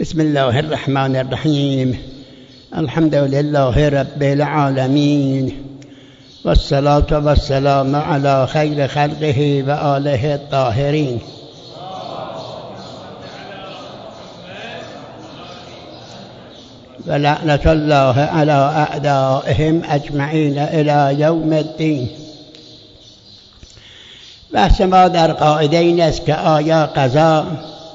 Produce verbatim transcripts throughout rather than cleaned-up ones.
بسم الله الرحمن الرحیم. الحمد لله رب العالمین والصلاة والسلام علی خیر خلقه و آله الطاهرین. و لعنت الله علی اعدائهم اجمعین الی یوم الدین. بحث ما در قاعده این است که آیا قضا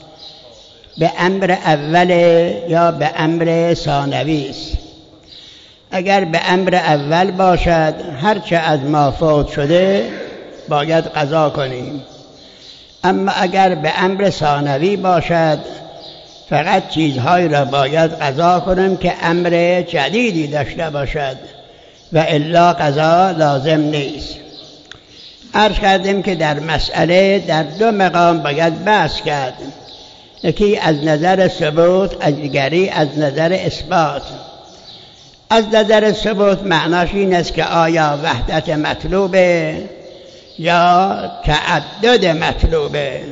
به امر اول یا به امر ثانوی است. اگر به امر اول باشد هرچه از ما فوت شده باید قضا کنیم، اما اگر به امر ثانوی باشد فقط چیزهایی را باید قضا کنیم که امر جدیدی داشته باشد و الا قضا لازم نیست. عرض کردیم که در مسئله در دو مقام باید بحث کرد، یکی از نظر ثبوت، از دیگری از نظر اثبات. از نظر ثبوت معناش این است که آیا وحدت مطلوبه یا تعدد مطلوبه،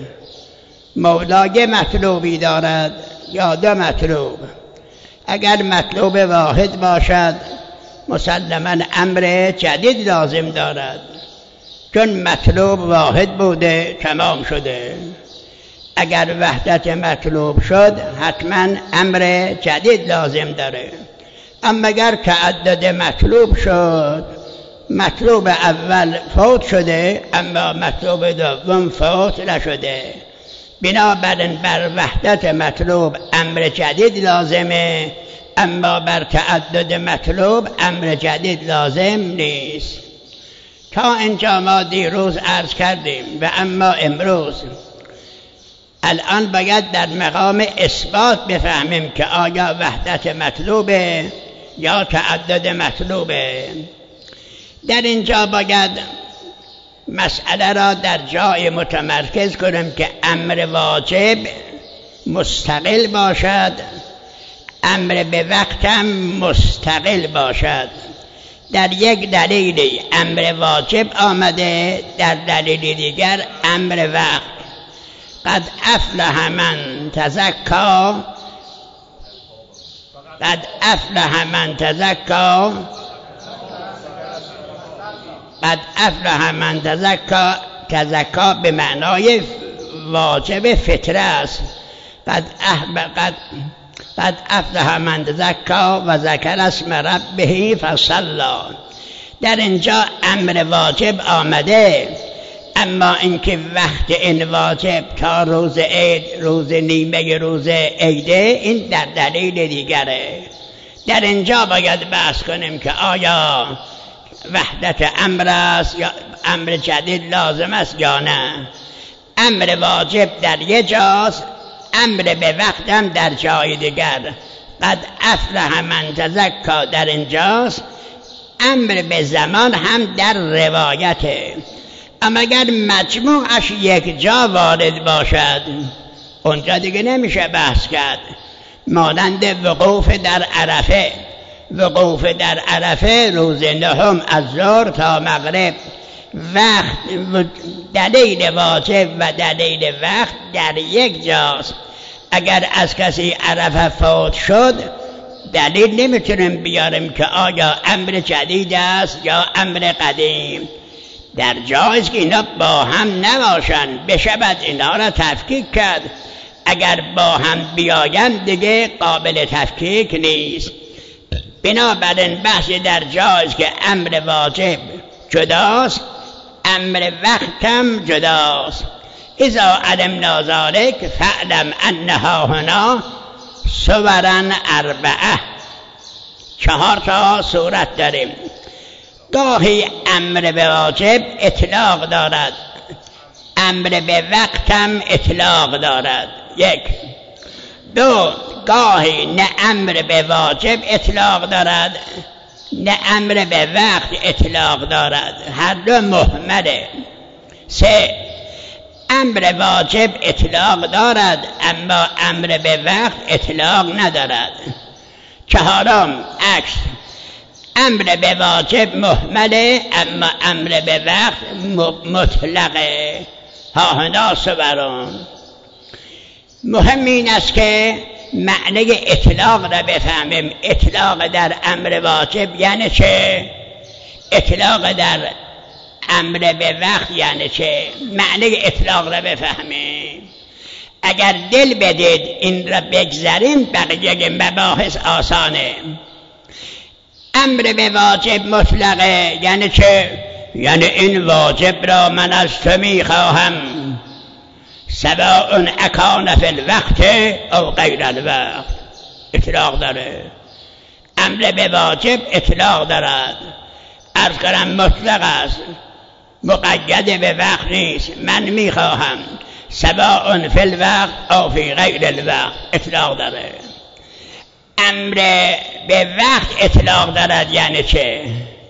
مولای مطلوبی دارد یا دو مطلوب. اگر مطلوب واحد باشد مسلماً امر جدید لازم دارد، چون مطلوب واحد بوده تمام شده. اگر وحدت مطلوب شد حتما امر جدید لازم داره. اما اگر تعدد مطلوب شد، مطلوب اول فوت شده اما مطلوب دوم فوت نشده، بنابراین بر وحدت مطلوب امر جدید لازمه، اما بر تعدد مطلوب امر جدید لازم نیست. تا اینجا ما دیروز عرض کردیم و اما امروز الان باید در مقام اثبات بفهمیم که آیا وحدت مطلوبه یا تعدد مطلوبه. در اینجا باید مسئله را در جای متمرکز کنیم که امر واجب مستقل باشد، امر به وقت هم مستقل باشد. در یک دلیلی امر واجب آمده، در دلیل دیگر امر وقت. قد افلح من تزکا، قد افلح من تزکا، قد افلح من تزکا. تزکا به معنای واجب فطره است. قد قد قد افلح من تزکا و ذکر اسم ربه فصلی. در اینجا امر واجب آمده، اما اینکه وقت این واجب تا روز عید، روز نیمه روز عیده، این در دلیل دیگره. در اینجا باید بحث کنیم که آیا وحدت امر است یا امر جدید لازم است یا نه. امر واجب در یک جاست، امر به وقت هم در جای دیگر. قد افلح من تزکا در اینجاست، امر به زمان هم در روایته. اما اگر مجموعش یک جا وارد باشد اونجا دیگه نمیشه بحث کرد. مانند وقوف در عرفه، وقوف در عرفه روز نهم از ظهر تا مغرب، وقت دلیل واجب و دلیل وقت در یک جاست. اگر از کسی عرفه فوت شد دلیل نمیتونیم بیاریم که آیا امر جدید است یا امر قدیم. در جایز که اینا با هم نباشن، بشود اینا را تفکیک کرد. اگر با هم بیاین دیگه قابل تفکیک نیست. بنابراین بحثی در جایز که امر واجب جداست، امر وقتم جداست. اذا علمنا ذلک فاعلم انها هنا صورا اربعه. چهار تا صورت داریم. گاهی امر به واجب اطلاق دارد، امر به وقت هم اطلاق دارد. یک. دو، گاهی نه امر به واجب اطلاق دارد نه امر به وقت اطلاق دارد، هر دو محمله. سه، امر واجب اطلاق دارد اما امر به وقت اطلاق ندارد. چهارم عکس، امر به واجب محمله اما امر به وقت مطلقه. ها هنا صبرون. مهم این است که معنی اطلاق را بفهمیم. اطلاق در امر واجب یعنی چه؟ اطلاق در امر به وقت یعنی چه؟ معنی اطلاق را بفهمیم. اگر دل بدید این را بگذاریم بقیه مباحث آسانه. امر به واجب مطلقه یعنی چه؟ یعنی این واجب را من از تو میخواهم، سواء اکان فی الوقت او غیر الوقت. اطلاق داره. امر به واجب اطلاق دارد. عرض کنم مطلق است، مقید به وقت نیست. من میخواهم سواء فی الوقت او فی غیر الوقت. اطلاق داره. امر به وقت اطلاق دارد یعنی چه؟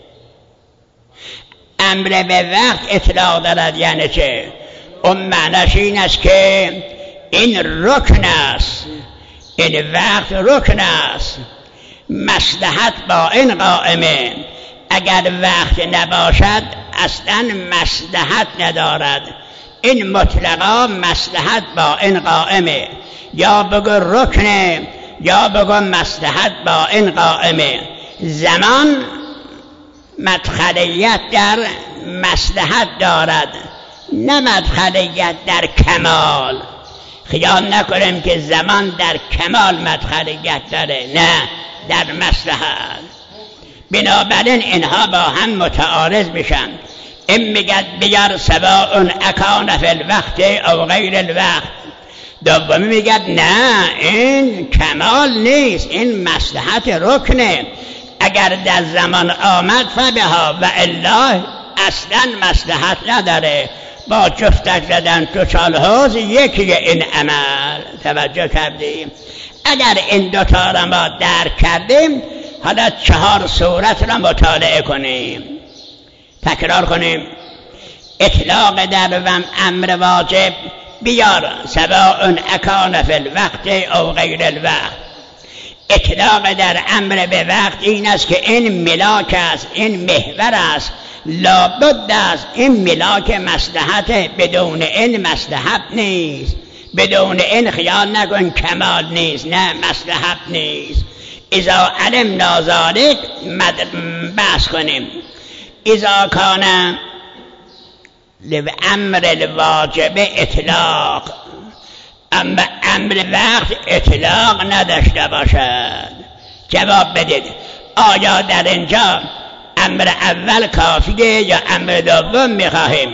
امر به وقت اطلاق دارد یعنی چه؟ اون معنیش این است که این رکن است، این وقت رکن است، مصلحت با این قائمه. اگر وقت نباشد اصلا مصلحت ندارد. این مطلقا مصلحت با این قائمه. یا بگو رکنه یا بگو مصلحت با این قائمه. زمان مدخلیت در مصلحت دارد، نه مدخلیت در کمال. خیال نکنیم که زمان در کمال مدخلیت داره، نه، در مصلحت. بنابراین اینها با هم متعارض میشن. این میگد بیار سواء اکان فی الوقت او غیر الوقت. دومی میگد نه، این کمال نیست، این مصلحت رکنه. اگر در زمان آمد فبها و الا اصلا مصلحت نداره. با جفتک زدن تو چالحوز یکی این عمل. توجه کردیم؟ اگر این دوتا را ما درک کردیم حالا چهار صورت را مطالعه کنیم، تکرار کنیم. اطلاق در امر واجب بیار سواء اکان فی الوقت او غیر الوقت. اطلاق در امر به وقت این است که این ملاک است، این محور است، لابد است این ملاک مصلحت، بدون این مصلحت نیست. بدون این خیال نکن کمال نیست، نه مصلحت نیست. اذا علمنا ذلک بحث کنیم. اذا کان لامر الواجب اطلاق، اما امر وقت اطلاق نداشته باشد. جواب بدید آیا در اینجا امر اول کافیه یا امر دوم میخواهیم؟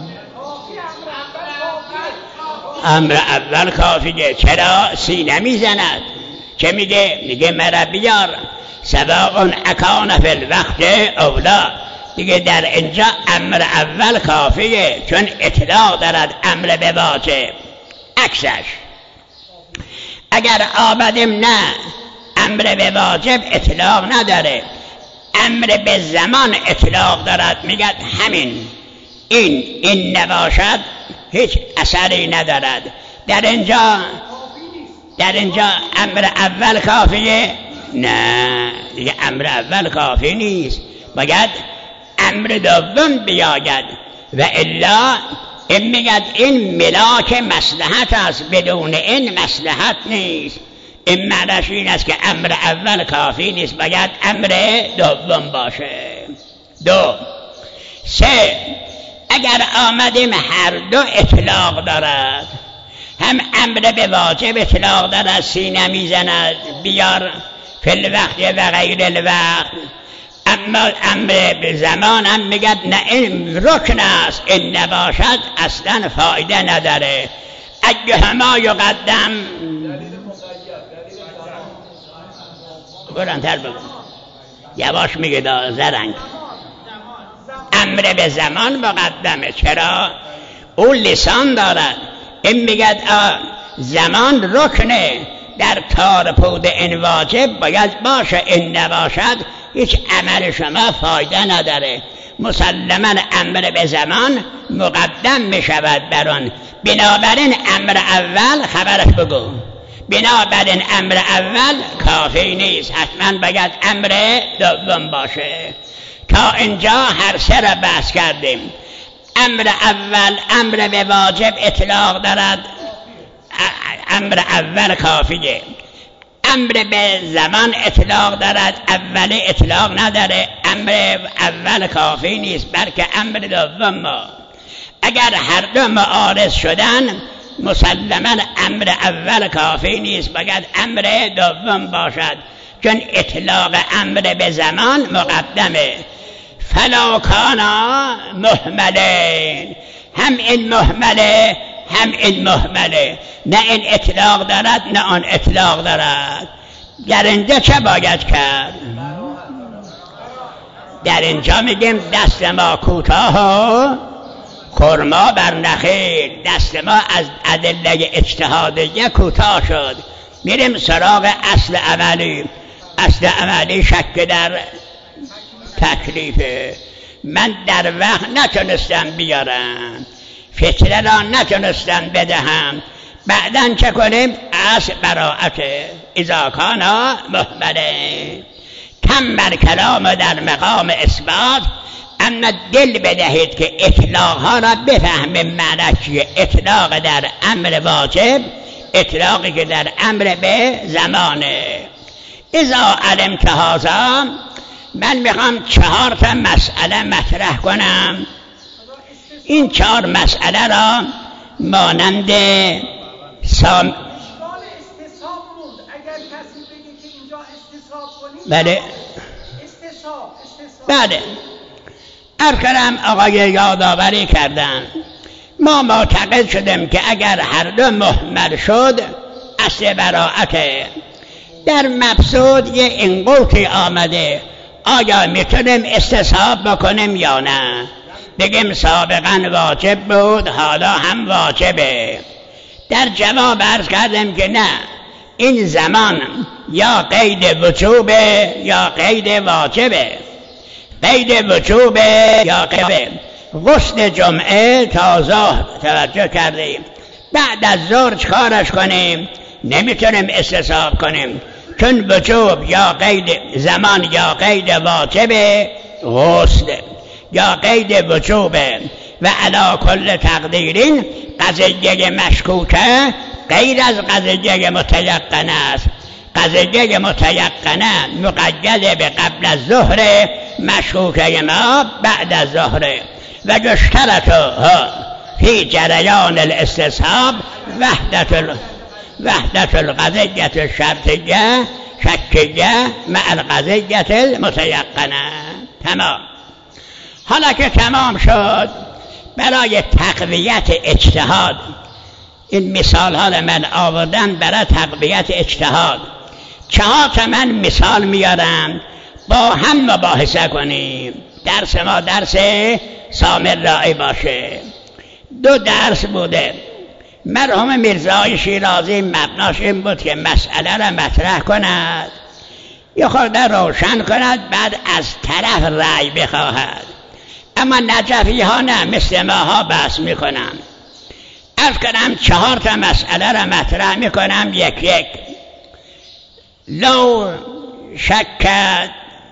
امر اول کافیه. چرا؟ سینه میزند. چه میگه؟ میگه مرا بیار سواء اکان فی الوقت اولا. دیگه در اینجا امر اول کافیه، چون اطلاق دارد امر به واجب. عکسش اگر آمدیم نه امر به واجب اطلاق نداره، امر به زمان اطلاق دارد، میگد همین این این نباشد هیچ اثری ندارد. در اینجا در اینجا امر اول کافیه؟ نه، دیگه امر اول کافی نیست، باید امر دوم بیاید. و الا این میگد این ملاک مصلحت است، بدون این مصلحت نیست. این معنیش این است که امر اول کافی نیست، باید امر دوم باشه. دو سه اگر آمدیم هر دو اطلاق دارد، هم امر به واجب اطلاق دارد، سینه میزند بیار فی الوقت و غیر الوقت، اما امر به زمان هم میگد نه این رکن است، این نباشد اصلا فایده نداره. ایهما یقدم، بلندتر بگو، یواش میگه دا زرنگ. امر به زمان مقدمه. چرا؟ اون لسان دارد. این میگد زمان رکنه، در کار پود این واجب باید باشه، این نباشد هیچ عمل شما فایده نداره. مسلما امر به زمان مقدم میشود بر آن. بنابراین امر اول خبرش بگو، بنابراین امر اول کافی نیست، حتما باید امر دوم باشه. تا اینجا هر سه را بحث کردیم. امر اول امر به واجب اطلاق دارد، امر اول کافیه. امر به زمان اطلاق دارد، اول اطلاق نداره. امر اول کافی نیست، بلکه امر دوم ما. اگر هر دو معارض شدن مسلما امر اول کافی نیست، باید امر دوم باشد، چون اطلاق امر به زمان مقدمه. فلا کانا مهملین، هم این مهمله هم این مهمله، نه این اطلاق دارد نه آن اطلاق دارد. در اینجا چه باید کرد؟ در اینجا میگیم دست ما کوتاه و خرما بر نخیل. دست ما از ادله اجتهادیه کوتاه شد، میریم سراغ اصل عملی. اصل عملی شک در تکلیفه. من در وقت نتونستم بیارم، فتنه را نتونستم بدهم، بعداً چه کنیم؟ اصل براعته. اذا کانا مهمله تم بر کلام در مقام اثبات. اما دل بدهید که اطلاق ها را بفهمیم معنی چیه. اطلاق در امر واجب، اطلاقی که در امر به زمانه. اذا علمت هذا، من میخوام چهار تا مسئله مطرح کنم. این چهار مسئله را مانند سام استصحاب بود. اگر کسی بگه که اینجا استصحاب کنیم، بله استصحاب استصحاب بله ارکنم آقای یادآوری کردن. ما معتقد شدیم که اگر هر دو محمل شد اصل براعته. در مبسوط یه انقوطی آمده، آیا میتونیم استصحاب بکنیم یا نه؟ بگیم سابقا واجب بود حالا هم واجبه. در جواب عرض کردیم که نه، این زمان یا قید وجوبه یا قید واجبه. قید وجوبه یا قید غسل جمعه تا ظهر توجه کردیم، بعد از ظهر چکارش کنیم؟ نمیتونیم استصحاب کنیم، چون وجوب یا قید زمان یا قید واجبه غسل یا قید وجوبه. و علا کل تقدیرین قضیه مشکوکه غیر از قضیه متیقنه است. قضیه متیقنه مقید به قبل از ظهر، مشکوکه ما بعد از ظهر. و یشترط فی جریان الاستصحاب وحدت ال... وحدت القضیه الشرطیه شکیه مع القضیه المتیقنه. تمام. حالا که تمام شد، برای تقویت اجتهاد، این مثال ها من آوردم برای تقویت اجتهاد. چهار تا من مثال میارم، با هم مباحثه کنیم. درس ما درس سامر راعی باشه. دو درس بوده. مرحوم میرزای شیرازی مبناش این بود که مسئله را مطرح کند، یه خورده روشن کند، بعد از طرف رأی بخواهد. اما نجفی ها نه، مثل ما ها بحث میکنم. عرض کنم چهار تا مسئله را مطرح میکنم یک یک. لو شکت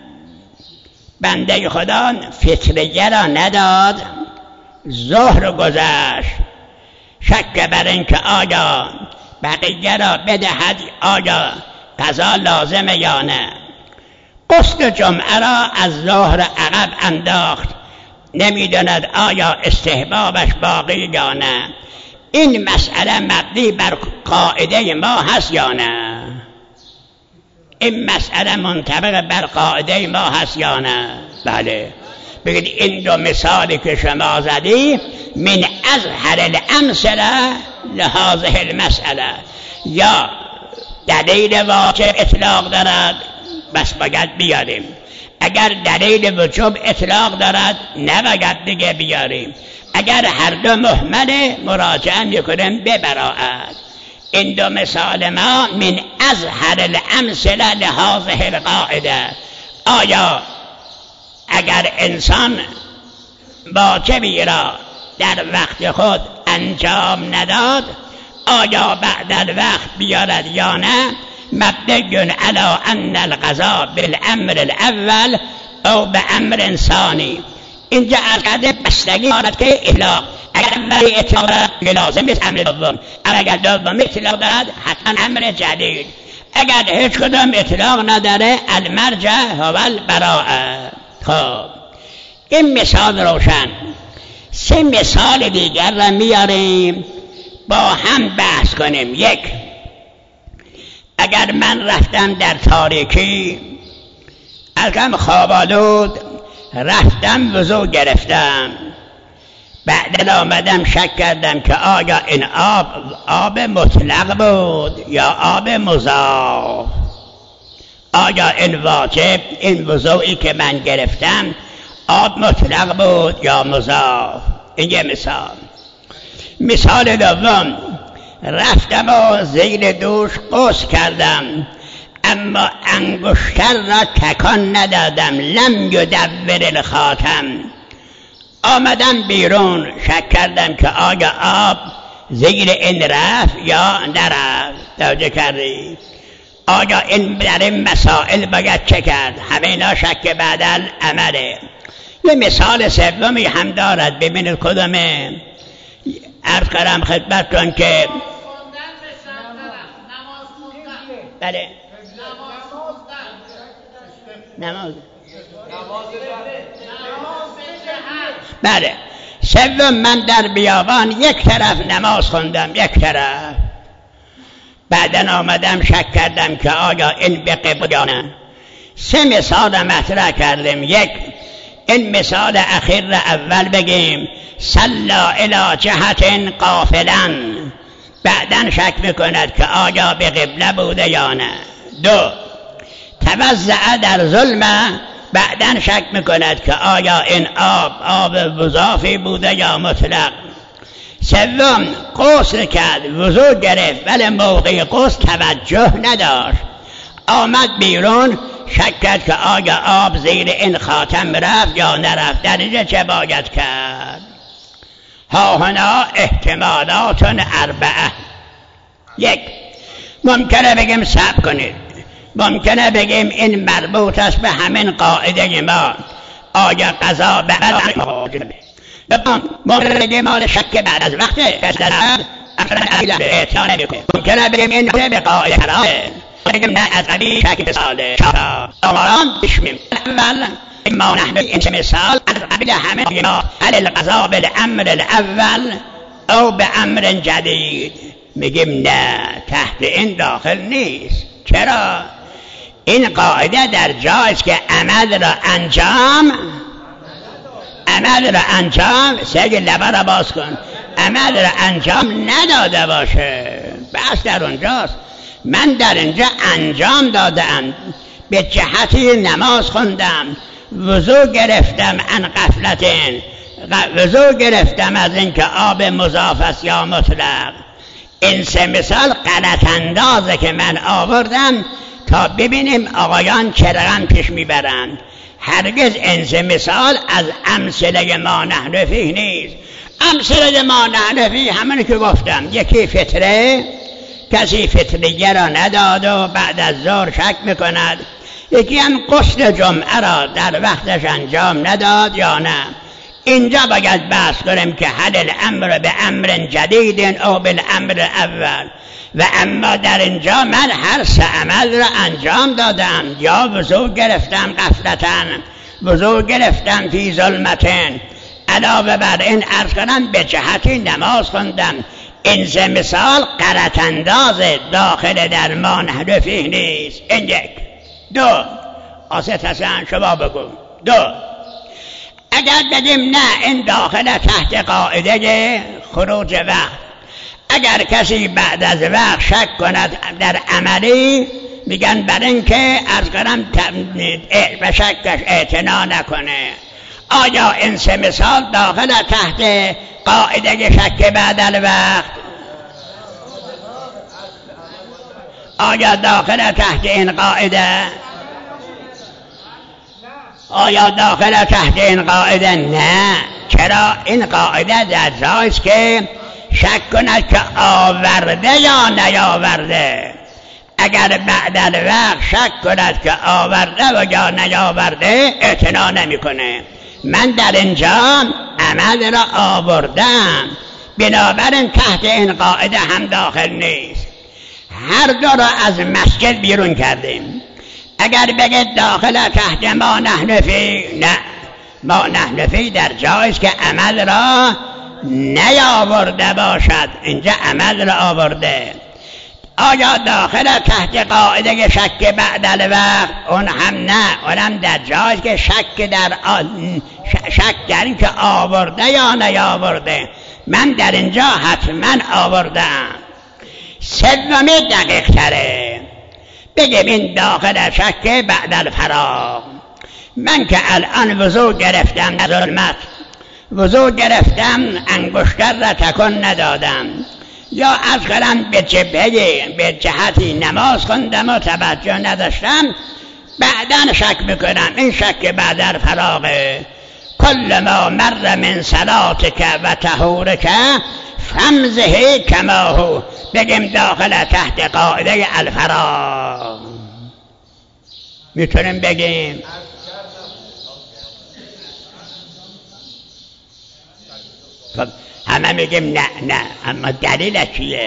بنده خدا فطریه را نداد، ظهر گذشت، شک بر اینکه آیا بقیه را بدهد، آیا قضا لازمه یا نه. غسل جمعه را از ظهر عقب انداخت، نمیداند آیا استحبابش باقی یا نه. این مسئله مبنی بر قاعده ما هست یا نه؟ این مسئله منطبق بر قاعده ما هست یا نه؟ بله. بگید این دو مثالی که شما زدی من اظهر الامثله لهذه المسئله، یا دلیل واجب اطلاق دارد بس باید بیاریم، اگر دلیل وجوب اطلاق دارد نباید دیگه بیاریم، اگر هر دو محمله مراجعه میکنیم به براعت. این دو مثال ما من اظهر الامثله لهذه القاعده. آیا اگر انسان واجبی را در وقت خود انجام نداد، آیا بعد الوقت بیارد یا نه؟ مبنی علی ان القضاء بالامر الاول او بامر ثانی. اینجا ارکده بستگی دارد که اطلاق، اگر اولی اطلاق دارد لازم نیست امر دوم، اگر دوم اطلاق دارد حتما امر جدید. اگر هیچ کدام اطلاق نداره المرجع هو البراءه. خب این مثال روشن. سه مثال دیگر را میاریم با هم بحث کنیم. یک، اگر من رفتم در تاریکی ازم خوابالود، رفتم وضو گرفتم، بعد آمدم شک کردم که آیا این آب آب مطلق بود یا آب مضاف، آیا این واجب این وضوئی که من گرفتم آب مطلق بود یا مضاف. این یه مثال. مثال دوم، رفتم و زیر دوش غسل کردم اما انگشتر را تکان ندادم، لم یدور الخاتم، آمدم بیرون شک کردم که آیا آب زیر این رفت یا نرفت. توجه کردی؟ آیا این در این مسائل باید چه کرد؟ همه اینا شک بعد العمله. یه مثال سومی هم دارد، ببینید کدومه. عرض کردم خدمتتون که بله نماز بله سوم، من در بیابان یک طرف نماز خوندم یک طرف، بعدن آمدم شک کردم که آیا این به قبله. سه مثال مطرح کردیم. یک، این مثال اخیر را اول بگیم، صلا الی جهت قافلا، بعدن شک میکند که آیا به قبله بوده یا نه. دو، توزع در ظلمه، بعدن شک میکند که آیا این آب آب مضافی بوده یا مطلق. سوم، غسل کرد وضو گرفت ولی موقع غسل توجه نداشت، آمد بیرون شک کرد که آیا آب زیر این خاتم رفت یا نرفت. در اینجا چه باید کرد؟ ها هنا احتمالات اربعه. یک، ممکنه بگیم صبر کنید، ممکنه بگیم این مربوط است به همین قاعده ما، آیا قضا بعد واجبه. ممکنه بگیم مال شک بعد از وقت ممکنه بگیم این به قاعده قراره، بگیم نه از قبیل شک بساله آماران بشمیم. اول ما نحن این مثال از قبیل همه ما هل القضا بالامر الاول او به امر جدید، میگیم نه تحت این داخل نیست. چرا؟ این قاعده در جایست که عمل را انجام عمل را انجام سگ لبه را باز کن عمل را انجام نداده باشه. بس در اونجاست. من در اینجا انجام دادم، به جهتی نماز خوندم، وضو گرفتم ان غفلتین، وضو گرفتم از اینکه آب مضاف است یا مطلق. این سه مثال غلط اندازه که من آوردم تا ببینیم آقایان چه رقم پیش میبرند. هرگز این سه مثال از امثله ما نحن فیه نیست. امثله ما نحن فیه همون که گفتم، یکی فطره، کسی فطریه را نداد و بعد از ظهر شک میکند، یکی هم غسل جمعه را در وقتش انجام نداد یا نه. اینجا باید بحث کنیم که هل الامر به امر جدید او بالامر اول. و اما در اینجا من هر سه عمل را انجام دادم، یا وضو گرفتم غفلتن، وضو گرفتم فی ظلمتن، علاوه بر این عرض کنم به جهتی نماز خوندم. این سه مثال غلط انداز داخل در ما نحن فیه نیست. این یک. دو، آسد حسن شما بگو. دو، اگر بگیم نه این داخل تحت قاعده خروج وقت، اگر کسی بعد از وقت شک کند در عملی، میگن بر این که از کنم به شکش اعتنا نکنه. آیا این سه مثال داخل تحت قاعده شک بعد الوقت؟ آیا داخل تحت این قاعده؟ آیا داخل تحت این قاعده؟ نه. چرا؟ این قاعده در جایست که شک کند که آورده یا نیاورده. اگر بعد الوقت شک کند که آورده و یا نیاورده، اعتنا نمی کنه. من در اینجا عمل را آوردم، بنابراین تحت این قاعده هم داخل نیست. هر دو را از مسجد بیرون کردیم. اگر بگید داخل تحت ما نحن فی، نه، ما نحن فی در جایست که عمل را نیاورده باشد، اینجا عمل را آورده. آیا داخل تحت قاعده شک بعد الوقت؟ اون هم نه، اون هم در جایست که شک در آن، شک در این که آورده یا نیاورده. من در اینجا حتما آوردم. سومی دقیق تره، بگیم این داخل شک بعد الفراغ. من که الان وضو گرفتم در ظلمت، وضو گرفتم انگشتر را تکن ندادم، یا از کنم به جبهه به جهتی نماز خوندم و توجه نداشتم، بعداً شک میکنم این شک بعد الفراغه. کل ما مر من صلاتک و طهورک فامضه کما هو. بگیم داخل تحت قاعده الفراغ. میتونیم بگیم خب همه میگیم نه نه، اما دلیل چیه؟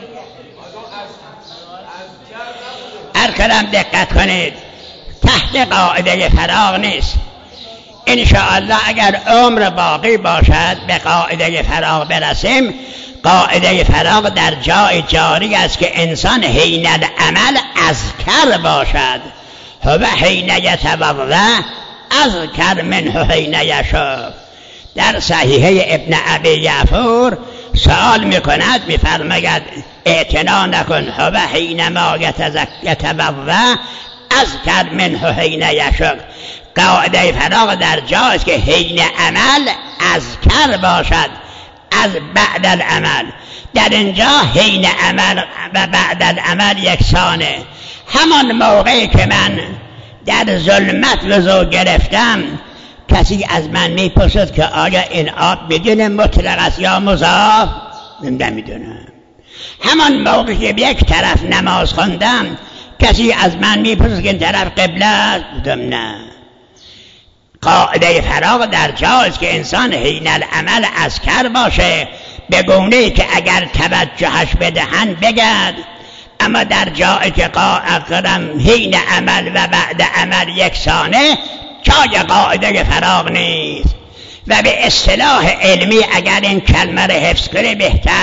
ارکلم دقت کنید، تحت قاعده فراغ نیست. انشاءالله اگر عمر باقی باشد به قاعده فراغ برسیم. قاعده فراغ در جای جاری است که انسان حین العمل اذکر باشد. هو حین یتوضا اذکر منه حین یشرب. در صحیحه ابن ابی یعفور سوال میکند، میفرماید اعتنا نکن، هو حین ما یتوضا اذکر منه حین یشرب. قاعده فراغ در جاست که حین عمل اذکر باشد از بعد العمل. در اینجا حین عمل و بعد العمل یکسانه. همان موقعی که من در ظلمت وضو گرفتم، کسی از من میپرسد که آیا این آب بدون مطلق است یا مضاف؟ نمیدونم. همان موقعی که به یک طرف نماز خوندم، کسی از من میپرسد که این طرف قبله است؟ نه. قاعده فراغ در جاست که انسان حین العمل اذکر باشه، به گونه‌ای که اگر توجهش بدهند بگد. اما در جایی که قاعده حین عمل و بعد عمل یکسانه، جای قاعده فراغ نیست. و به اصطلاح علمی اگر این کلمه را حفظ کنی بهتر.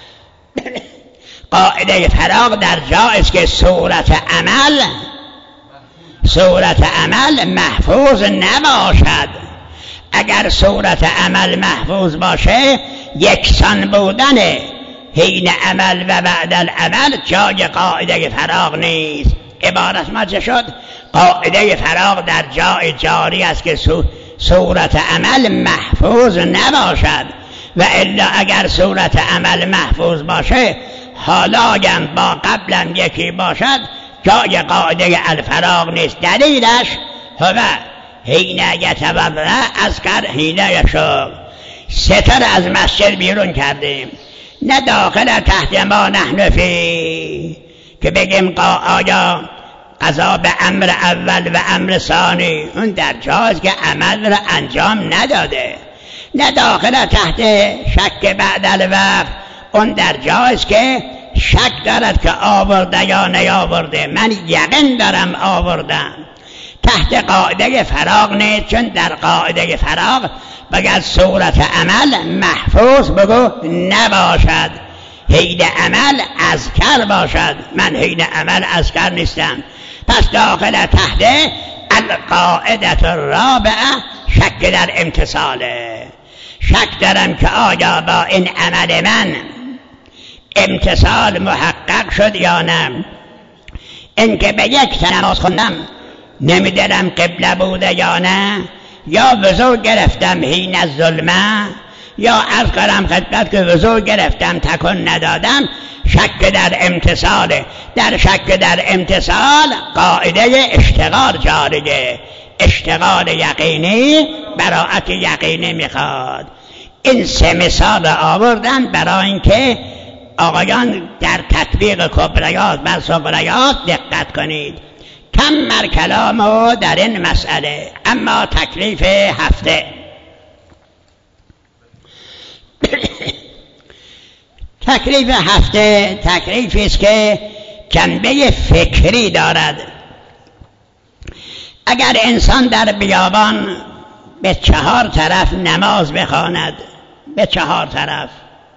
قاعده فراغ در جایست که صورت عمل صورت عمل محفوظ نباشد. اگر صورت عمل محفوظ باشه، یکسان بودن حین عمل و بعد العمل جای قاعده فراغ نیست. عبارت ما شد؟ قاعده فراغ در جای جاری است که صورت عمل محفوظ نباشد. و الا اگر صورت عمل محفوظ باشه، حالایم با قبلم یکی باشد، جای قاعده الفراغ نیست. دلیلش هو حین یتوضا اذکر حین یشرب. ستر از مسجد بیرون کردیم، نه داخل تحت ما نحن فی که بگیم آیا قضا به امر اول و امر ثانی، اون در جاست که عمل را انجام نداده. نه داخل تحت شک بعد الوقت، اون در جاست که شک دارد که آورده یا نیاورده. من یقین دارم آوردم. تحت قاعده فراغ نیست، چون در قاعده فراغ بگید صورت عمل محفوظ بگو نباشد، حین عمل اذکر باشد. من حین عمل اذکر نیستم. پس داخل تحت القاعده الرابعه شک در امتصاله. شک دارم که آیا با این عمل من امتصال محقق شد یا نه. این که به یک نماز خوندم نمیدونم قبله بوده یا نه، یا وضو گرفتم حین الظلمه، یا عرض کنم خدمت که وضو گرفتم تکن ندادم، شک در امتصال. در شک در امتصال قاعده اشتغال جاریه. اشتغال یقینی براءت یقینی میخواد. این سه مثال آوردن برای اینکه آقایان در تطبیق کبریات و صغریات دقت کنید. کم مر کلامو در این مسئله. اما تکلیف هفته تکلیف هفته تکلیفی است که جنبه فکری دارد. اگر انسان در بیابان به چهار طرف نماز بخواند، به چهار طرف،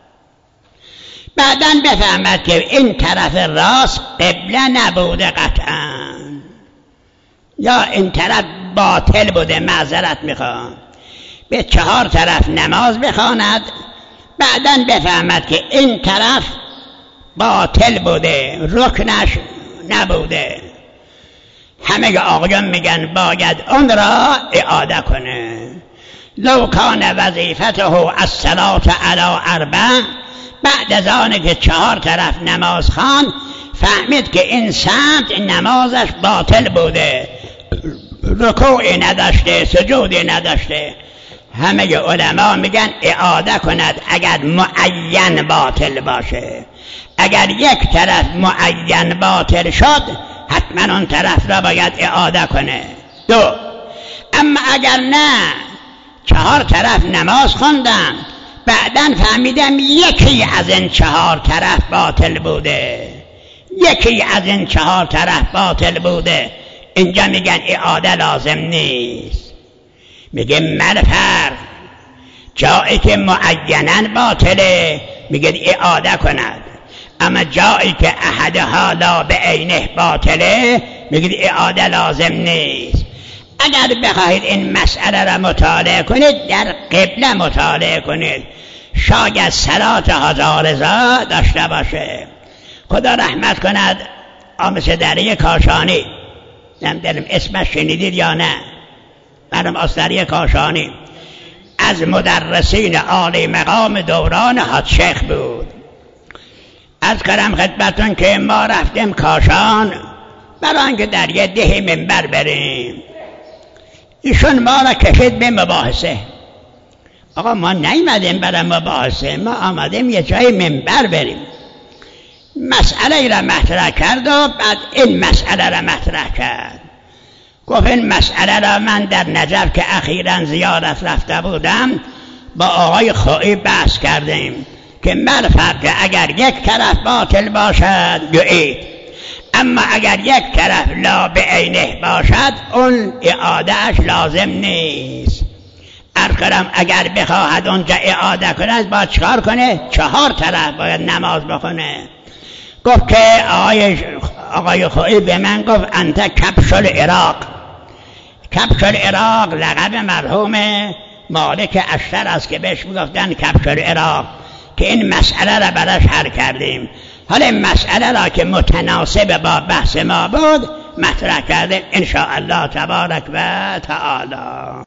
بعداً بفهمد که این طرف راست قبله نبوده قطعاً، یا این طرف باطل بوده، معذرت میخوام، به چهار طرف نماز بخواند، بعداً بفهمد که این طرف باطل بوده، رکنش نبوده، همه آقایان میگن باید اون را اعاده کنه. لو کان وظیفته الصلاة علی اربع، بعد از آنه که چهار طرف نماز خواند فهمید که این سمت نمازش باطل بوده، رکوعی نداشته، سجودی نداشته، همه علما میگن اعاده کند اگر معین باطل باشه. اگر یک طرف معین باطل شد حتما اون طرف را باید اعاده کنه. دو، اما اگر نه چهار طرف نماز خوندم بعداً فهمیدم یکی از این چهار طرف باطل بوده، یکی از این چهار طرف باطل بوده، اینجا میگن اعاده لازم نیست. میگه ملفر جایی که معیناً باطله میگه اعاده کند، اما جایی که احدها لا به عینه باطله میگه اعاده لازم نیست. اگر بخواهید این مسئله را مطالعه کنید در قبله مطالعه کنید، شاید صلات هزارزا داشته باشه. خدا رحمت کند آمس دری کاشانی، نمیدونم اسمش شنیدید یا نه، مرحوم آستری کاشانی از مدرسین عالی مقام دوران حاج شیخ بود. از کردم خدمتون که ما رفتیم کاشان برای اینکه در یه ده منبر بریم، ایشون ما را کشید به مباحثه. آقا ما نیومدیم برای مباحثه، ما آمدیم یه جای منبر بریم. مسئله را مطرح کرد و بعد این مسئله را مطرح کرد. گفت این مسئله را من در نجف که اخیراً زیارت رفته بودم با آقای خویی بحث کردیم که مرفق که اگر یک طرف باطل باشد گویید، اما اگر یک طرف لا به عینه باشد اون اعادهش لازم نیست. ارکرم اگر بخواهد اونجا اعاده کند باید چکار کنه؟ چهار طرف باید نماز بخونه. گفت که آقای, آقای خویی به من گفت انت کبش العراق. کبش العراق لقب مرحوم مالک اشتر است که بهش میگفتن کبش العراق، که این مسئله را براش حل کردیم. حالا این مسئله را که متناسب با بحث ما بود مطرح کردیم ان شاء الله تبارک و تعالی.